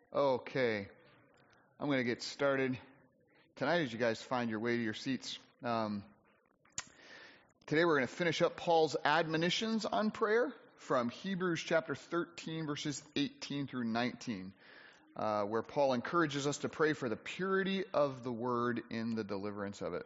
Okay, I'm going to get started tonight as you guys find your way to your seats. Today we're going to finish up Paul's admonitions on prayer from Hebrews chapter 13, verses 18 through 19, where Paul encourages us to pray for the purity of the word in the deliverance of it.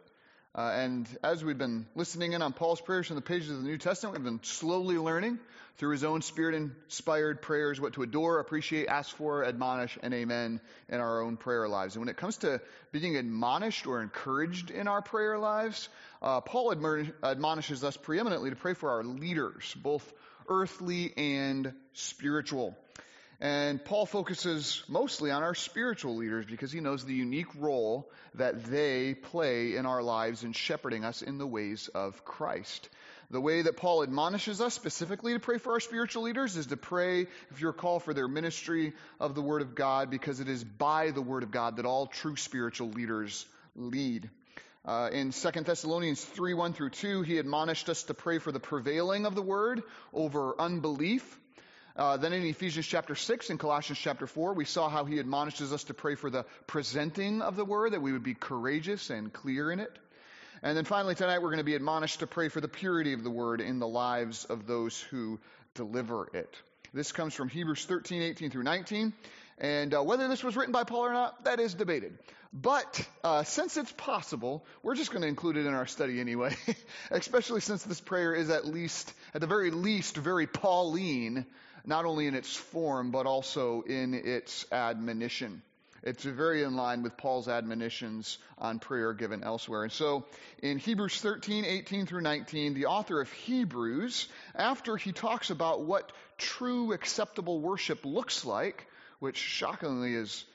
And as we've been listening in on Paul's prayers from the pages of the New Testament, we've been slowly learning through his own Spirit-inspired prayers what to adore, appreciate, ask for, admonish, and amen in our own prayer lives. And when it comes to being admonished or encouraged in our prayer lives, Paul admonishes us preeminently to pray for our leaders, both earthly and spiritual. And Paul focuses mostly on our spiritual leaders because he knows the unique role that they play in our lives in shepherding us in the ways of Christ. The way that Paul admonishes us specifically to pray for our spiritual leaders is to pray, if you're called, for their ministry of the Word of God, because it is by the Word of God that all true spiritual leaders lead. In 2 Thessalonians 3, 1 through 2, he admonished us to pray for the prevailing of the Word over unbelief. Then in Ephesians chapter 6 and Colossians chapter 4, we saw how he admonishes us to pray for the presenting of the Word, that we would be courageous and clear in it. And then finally tonight we're going to be admonished to pray for the purity of the Word in the lives of those who deliver it. This comes from Hebrews 13, 18 through 19. And whether this was written by Paul or not, that is debated. But since it's possible, we're just going to include it in our study anyway, especially since this prayer is at the very least, very Pauline, not only in its form, but also in its admonition. It's very in line with Paul's admonitions on prayer given elsewhere. And so in Hebrews 13, 18 through 19, the author of Hebrews, after he talks about what true acceptable worship looks like, which shockingly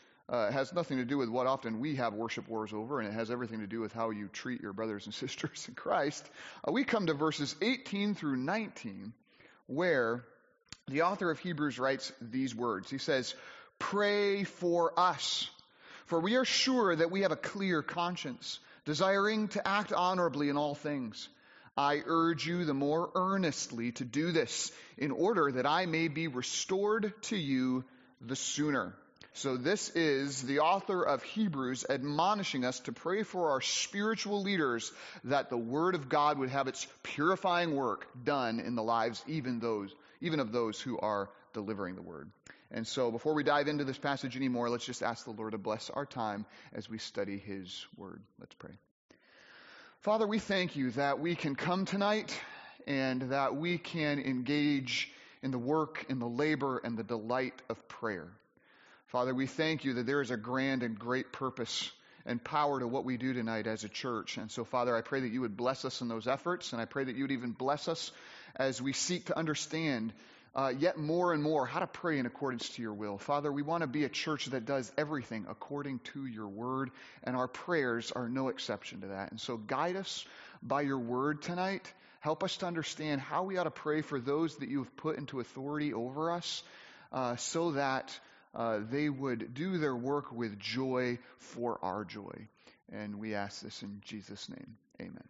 has nothing to do with what often we have worship wars over, and it has everything to do with how you treat your brothers and sisters in Christ, we come to verses 18 through 19, where the author of Hebrews writes these words. He says, "Pray for us, for we are sure that we have a clear conscience, desiring to act honorably in all things. I urge you the more earnestly to do this, in order that I may be restored to you the sooner." So this is the author of Hebrews admonishing us to pray for our spiritual leaders, that the Word of God would have its purifying work done in the lives even of those who are delivering the Word. And so before we dive into this passage anymore, let's just ask the Lord to bless our time as we study His Word. Let's pray. Father, we thank you that we can come tonight and that we can engage in the work, in the labor, and the delight of prayer. Father, we thank you that there is a grand and great purpose and power to what we do tonight as a church. And so, Father, I pray that you would bless us in those efforts, and I pray that you would even bless us as we seek to understand yet more and more how to pray in accordance to your will. Father, we want to be a church that does everything according to your word, and our prayers are no exception to that. And so guide us by your word tonight. Help us to understand how we ought to pray for those that you have put into authority over us, so that they would do their work with joy for our joy. And we ask this in Jesus' name. Amen.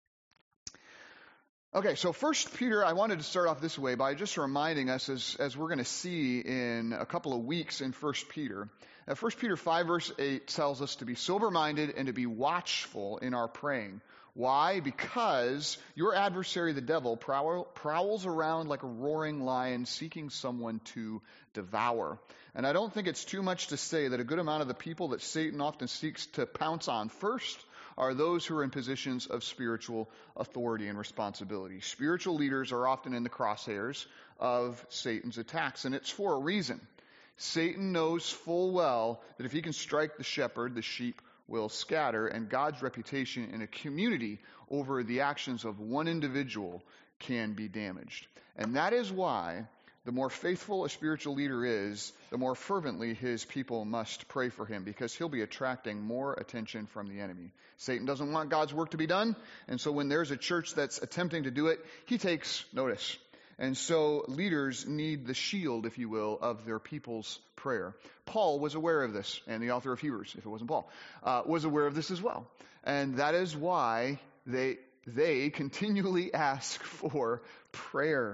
Okay, so 1 Peter, I wanted to start off this way by just reminding us, as we're going to see in a couple of weeks in 1 Peter, that 1 Peter 5 verse 8 tells us to be sober-minded and to be watchful in our praying. Why? Because your adversary, the devil, prowls around like a roaring lion seeking someone to devour. And I don't think it's too much to say that a good amount of the people that Satan often seeks to pounce on first are those who are in positions of spiritual authority and responsibility. Spiritual leaders are often in the crosshairs of Satan's attacks, and it's for a reason. Satan knows full well that if he can strike the shepherd, the sheep will scatter, and God's reputation in a community over the actions of one individual can be damaged. And that is why the more faithful a spiritual leader is, the more fervently his people must pray for him, because he'll be attracting more attention from the enemy. Satan doesn't want God's work to be done, and so when there's a church that's attempting to do it, he takes notice. And so leaders need the shield, if you will, of their people's prayer. Paul was aware of this, and the author of Hebrews, if it wasn't Paul, was aware of this as well. And that is why they continually ask for prayer.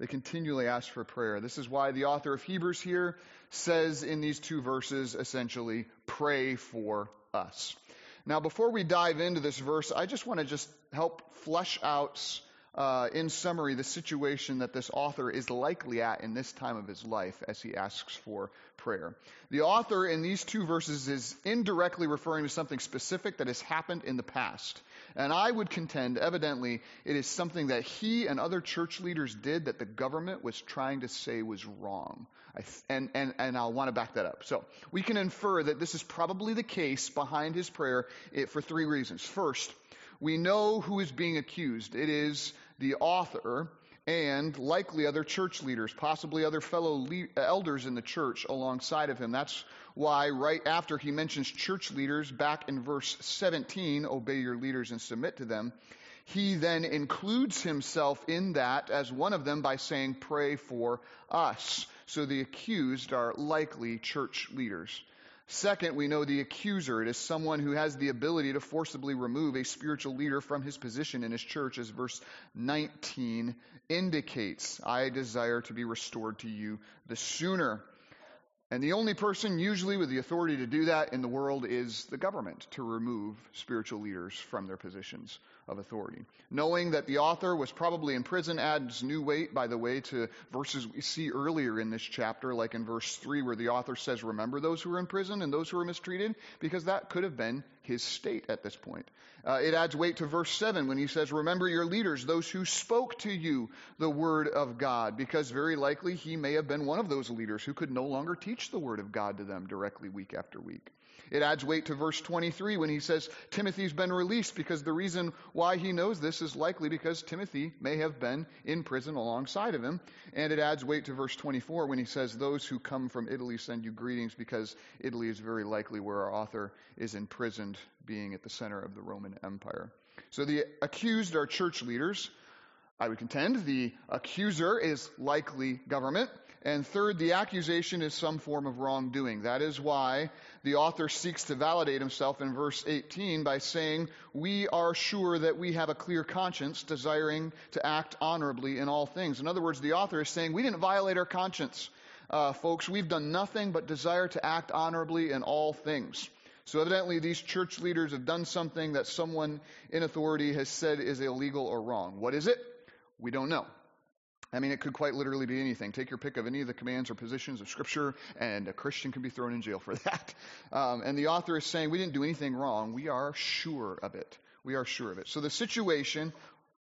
They continually ask for prayer. This is why the author of Hebrews here says in these 2 verses, essentially, pray for us. Now, before we dive into this verse, I just want to help flesh out, in summary, the situation that this author is likely at in this time of his life as he asks for prayer. The author in these 2 verses is indirectly referring to something specific that has happened in the past. And I would contend, evidently, it is something that he and other church leaders did that the government was trying to say was wrong. And I'll want to back that up. So we can infer that this is probably the case behind his prayer for 3 reasons. First, we know who is being accused. It is the author and likely other church leaders, possibly other fellow elders in the church alongside of him. That's why right after he mentions church leaders, back in verse 17, obey your leaders and submit to them, he then includes himself in that as one of them by saying, pray for us. So the accused are likely church leaders. Second, we know the accuser. It is someone who has the ability to forcibly remove a spiritual leader from his position in his church, as verse 19 indicates. I desire to be restored to you the sooner. And the only person usually with the authority to do that in the world is the government, to remove spiritual leaders from their positions of authority. Knowing that the author was probably in prison adds new weight, by the way, to verses we see earlier in this chapter, like in verse 3 where the author says, remember those who are in prison and those who are mistreated, because that could have been his state at this point. It adds weight to verse 7 when he says, remember your leaders, those who spoke to you the word of God, because very likely he may have been one of those leaders who could no longer teach the word of God to them directly week after week. It adds weight to verse 23 when he says Timothy's been released, because the reason why he knows this is likely because Timothy may have been in prison alongside of him. And it adds weight to verse 24 when he says those who come from Italy send you greetings, because Italy is very likely where our author is imprisoned, being at the center of the Roman Empire. So the accused are church leaders. I would contend the accuser is likely government. And third, the accusation is some form of wrongdoing. That is why the author seeks to validate himself in verse 18 by saying, we are sure that we have a clear conscience, desiring to act honorably in all things. In other words, the author is saying, we didn't violate our conscience, folks. We've done nothing but desire to act honorably in all things. So evidently these church leaders have done something that someone in authority has said is illegal or wrong. What is it? We don't know. I mean, it could quite literally be anything. Take your pick of any of the commands or positions of Scripture, and a Christian can be thrown in jail for that. And the author is saying, we didn't do anything wrong. We are sure of it. We are sure of it. So the situation,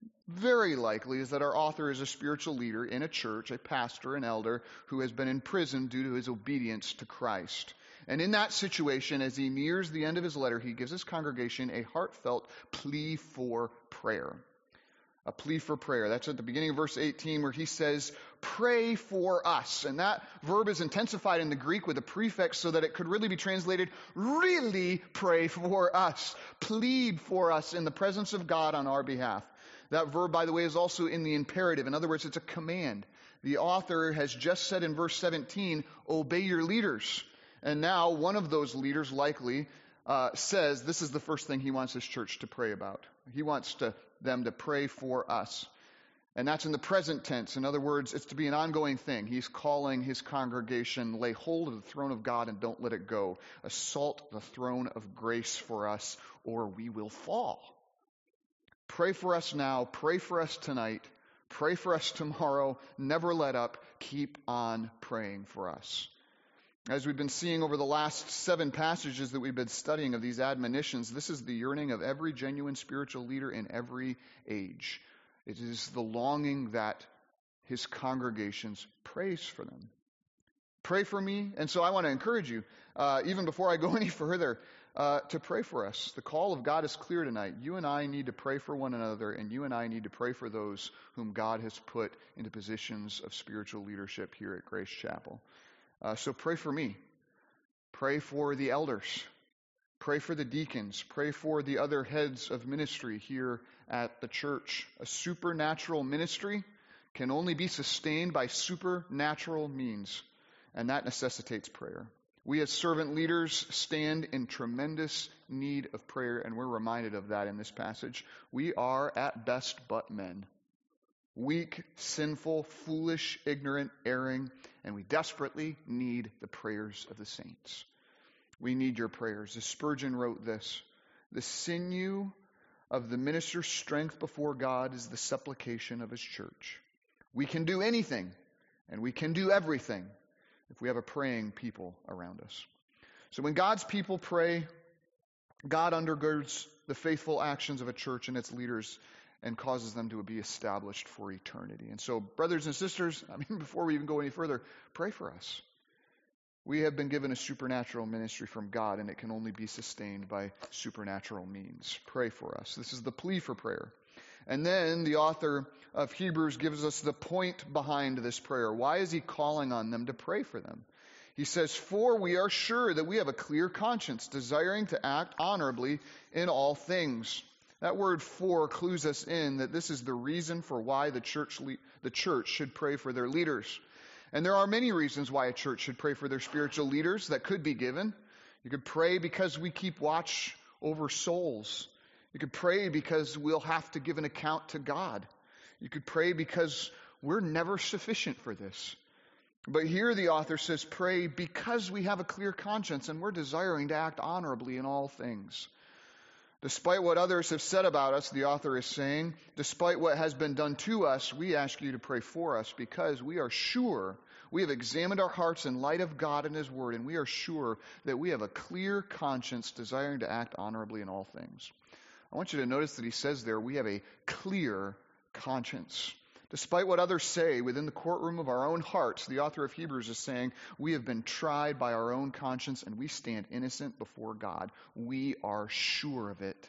very likely, is that our author is a spiritual leader in a church, a pastor, an elder, who has been in prison due to his obedience to Christ. And in that situation, as he nears the end of his letter, he gives his congregation a heartfelt plea for prayer. A plea for prayer. That's at the beginning of verse 18 where he says, pray for us. And that verb is intensified in the Greek with a prefix so that it could really be translated, really pray for us. Plead for us in the presence of God on our behalf. That verb, by the way, is also in the imperative. In other words, it's a command. The author has just said in verse 17, obey your leaders. And now one of those leaders likely says this is the first thing he wants his church to pray about. He wants them to pray for us. And that's in the present tense. In other words, it's to be an ongoing thing. He's calling his congregation, lay hold of the throne of God and don't let it go. Assault the throne of grace for us, or we will fall. Pray for us now. Pray for us tonight. Pray for us tomorrow. Never let up. Keep on praying for us. As we've been seeing over the last 7 passages that we've been studying of these admonitions, this is the yearning of every genuine spiritual leader in every age. It is the longing that his congregations prays for them. Pray for me. And so I want to encourage you, even before I go any further, to pray for us. The call of God is clear tonight. You and I need to pray for one another, and you and I need to pray for those whom God has put into positions of spiritual leadership here at Grace Chapel. So pray for me. Pray for the elders. Pray for the deacons. Pray for the other heads of ministry here at the church. A supernatural ministry can only be sustained by supernatural means, and that necessitates prayer. We as servant leaders stand in tremendous need of prayer, and we're reminded of that in this passage. We are at best but men. weak, sinful, foolish, ignorant, erring, and we desperately need the prayers of the saints. We need your prayers. As Spurgeon wrote this, the sinew of the minister's strength before God is the supplication of his church. We can do anything, and we can do everything if we have a praying people around us. So when God's people pray, God undergirds the faithful actions of a church and its leaders and causes them to be established for eternity. And so, brothers and sisters, before we even go any further, pray for us. We have been given a supernatural ministry from God, and it can only be sustained by supernatural means. Pray for us. This is the plea for prayer. And then the author of Hebrews gives us the point behind this prayer. Why is he calling on them to pray for them? He says, "For we are sure that we have a clear conscience, desiring to act honorably in all things." That word "for" clues us in that this is the reason for why the church should pray for their leaders. And there are many reasons why a church should pray for their spiritual leaders that could be given. You could pray because we keep watch over souls. You could pray because we'll have to give an account to God. You could pray because we're never sufficient for this. But here the author says, pray because we have a clear conscience and we're desiring to act honorably in all things. Despite what others have said about us, the author is saying, despite what has been done to us, we ask you to pray for us because we are sure, we have examined our hearts in light of God and His Word, and we are sure that we have a clear conscience desiring to act honorably in all things. I want you to notice that he says there, we have a clear conscience. Despite what others say within the courtroom of our own hearts, the author of Hebrews is saying, we have been tried by our own conscience and we stand innocent before God. We are sure of it.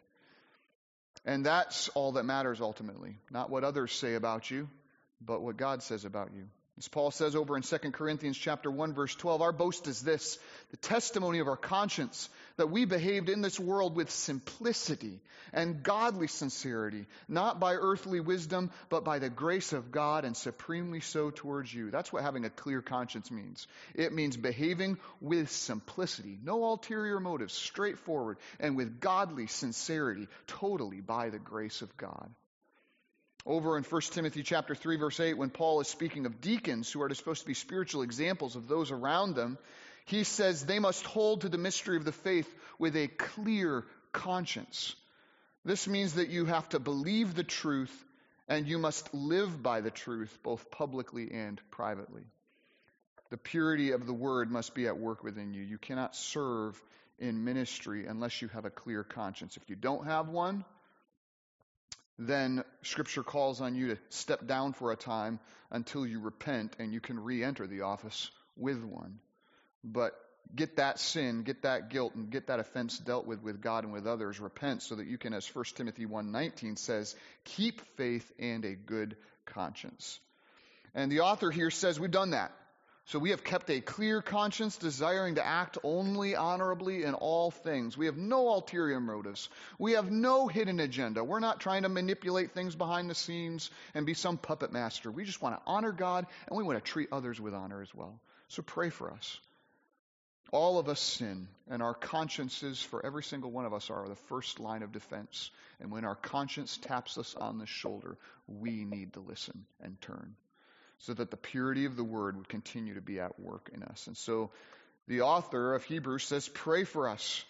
And that's all that matters ultimately. Not what others say about you, but what God says about you. As Paul says over in 2 Corinthians chapter 1, verse 12, our boast is this, the testimony of our conscience, that we behaved in this world with simplicity and godly sincerity, not by earthly wisdom, but by the grace of God, and supremely so towards you. That's what having a clear conscience means. It means behaving with simplicity, no ulterior motives, straightforward, and with godly sincerity, totally by the grace of God. Over in 1 Timothy chapter 3, verse 8, when Paul is speaking of deacons who are supposed to be spiritual examples of those around them, he says they must hold to the mystery of the faith with a clear conscience. This means that you have to believe the truth and you must live by the truth, both publicly and privately. The purity of the word must be at work within you. You cannot serve in ministry unless you have a clear conscience. If you don't have one, then Scripture calls on you to step down for a time until you repent and you can re-enter the office with one. But get that sin, get that guilt, and get that offense dealt with God and with others. Repent so that you can, as 1 Timothy 1:19 says, keep faith and a good conscience. And the author here says we've done that. So we have kept a clear conscience, desiring to act only honorably in all things. We have no ulterior motives. We have no hidden agenda. We're not trying to manipulate things behind the scenes and be some puppet master. We just want to honor God, and we want to treat others with honor as well. So pray for us. All of us sin, and our consciences for every single one of us are the first line of defense. And when our conscience taps us on the shoulder, we need to listen and turn, so that the purity of the word would continue to be at work in us. And so the author of Hebrews says, pray for us,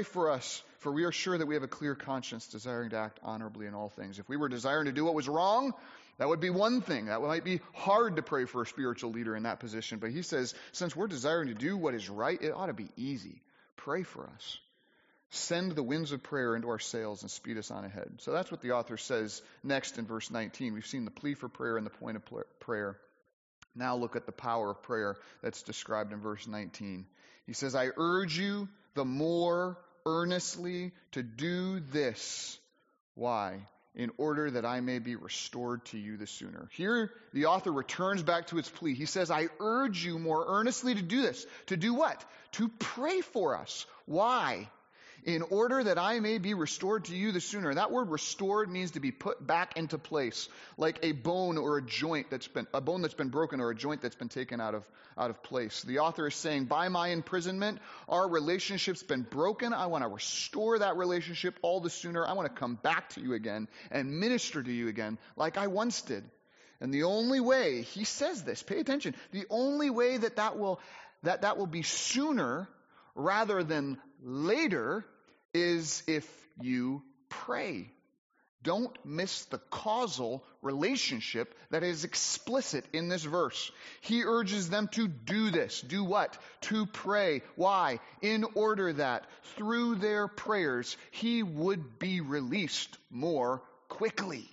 for we are sure that we have a clear conscience, desiring to act honorably in all things. If we were desiring to do what was wrong, that would be one thing. That might be hard to pray for a spiritual leader in that position. But he says, since we're desiring to do what is right, it ought to be easy. Pray for us. Send the winds of prayer into our sails and speed us on ahead. So that's what the author says next in verse 19. We've seen the plea for prayer and the point of prayer. Now look at the power of prayer that's described in verse 19. He says, I urge you the more earnestly to do this. Why? In order that I may be restored to you the sooner. Here, the author returns back to its plea. He says, I urge you more earnestly to do this. To do what? To pray for us. Why? In order that I may be restored to you the sooner. That word restored means to be put back into place, like a bone or a joint that's been broken or a joint that's been taken out of place. The author is saying, by my imprisonment, our relationship's been broken. I want to restore that relationship all the sooner. I want to come back to you again and minister to you again like I once did. And the only way, he says this, pay attention, the only way that will be sooner rather than later is if you pray. Don't miss the causal relationship that is explicit in this verse. He urges them to do this. Do what? To pray. Why? In order that through their prayers he would be released more quickly.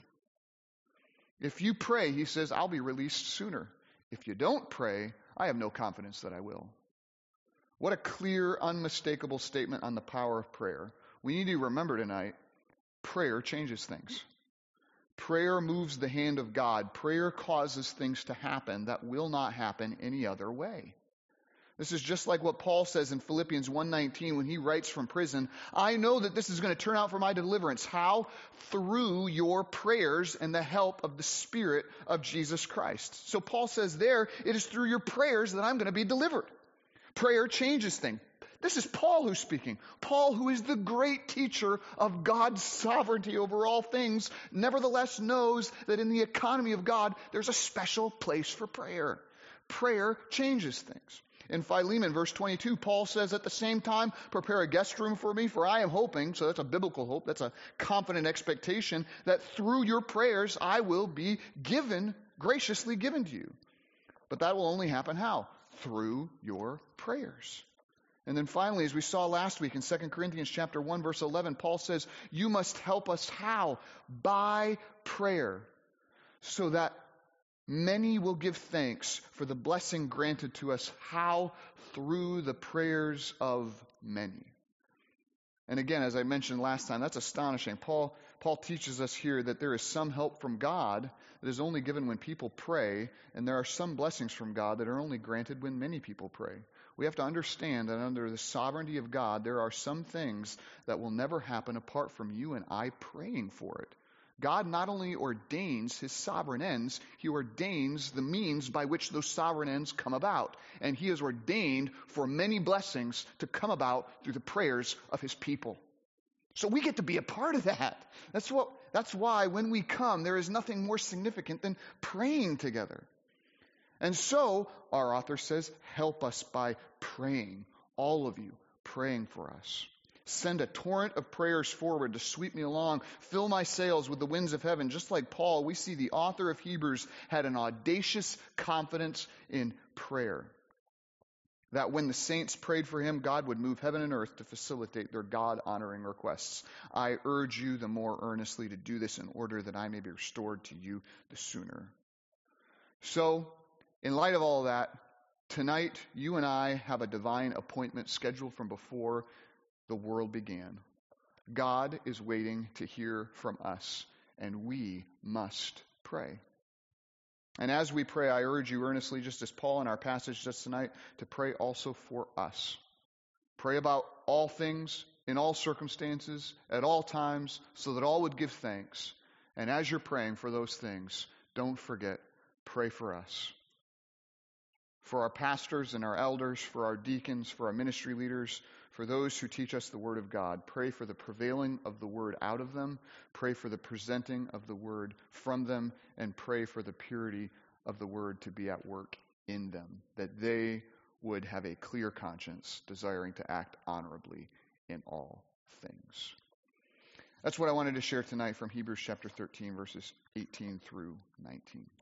If you pray, he says, I'll be released sooner. If you don't pray, I have no confidence that I will. What a clear, unmistakable statement on the power of prayer. We need to remember tonight, prayer changes things. Prayer moves the hand of God. Prayer causes things to happen that will not happen any other way. This is just like what Paul says in Philippians 1:19 when he writes from prison, I know that this is going to turn out for my deliverance. How? Through your prayers and the help of the Spirit of Jesus Christ. So Paul says there, it is through your prayers that I'm going to be delivered. Prayer changes things. This is Paul who's speaking. Paul, who is the great teacher of God's sovereignty over all things, nevertheless knows that in the economy of God, there's a special place for prayer. Prayer changes things. In Philemon, verse 22, Paul says at the same time, prepare a guest room for me, for I am hoping, so that's a biblical hope, that's a confident expectation, that through your prayers I will be graciously given to you. But that will only happen how? Through your prayers. And then finally, as we saw last week in 2 Corinthians chapter 1, verse 11, Paul says, you must help us how? By prayer, so that many will give thanks for the blessing granted to us. How? Through the prayers of many. And again, as I mentioned last time, that's astonishing. Paul teaches us here that there is some help from God that is only given when people pray, and there are some blessings from God that are only granted when many people pray. We have to understand that under the sovereignty of God, there are some things that will never happen apart from you and I praying for it. God not only ordains his sovereign ends, he ordains the means by which those sovereign ends come about. And he has ordained for many blessings to come about through the prayers of his people. So we get to be a part of that. That's why when we come, there is nothing more significant than praying together. And so, our author says, help us by praying, all of you praying for us. Send a torrent of prayers forward to sweep me along. Fill my sails with the winds of heaven. Just like Paul, we see the author of Hebrews had an audacious confidence in prayer. That when the saints prayed for him, God would move heaven and earth to facilitate their God-honoring requests. I urge you the more earnestly to do this in order that I may be restored to you the sooner. So, in light of all that, tonight you and I have a divine appointment scheduled from before the world began. God is waiting to hear from us, and we must pray. And as we pray, I urge you earnestly, just as Paul in our passage just tonight, to pray also for us. Pray about all things, in all circumstances, at all times, so that all would give thanks. And as you're praying for those things, don't forget, pray for us. For our pastors and our elders, for our deacons, for our ministry leaders, for those who teach us the Word of God. Pray for the prevailing of the Word out of them. Pray for the presenting of the Word from them. And pray for the purity of the Word to be at work in them, that they would have a clear conscience, desiring to act honorably in all things. That's what I wanted to share tonight from Hebrews chapter 13, verses 18 through 19.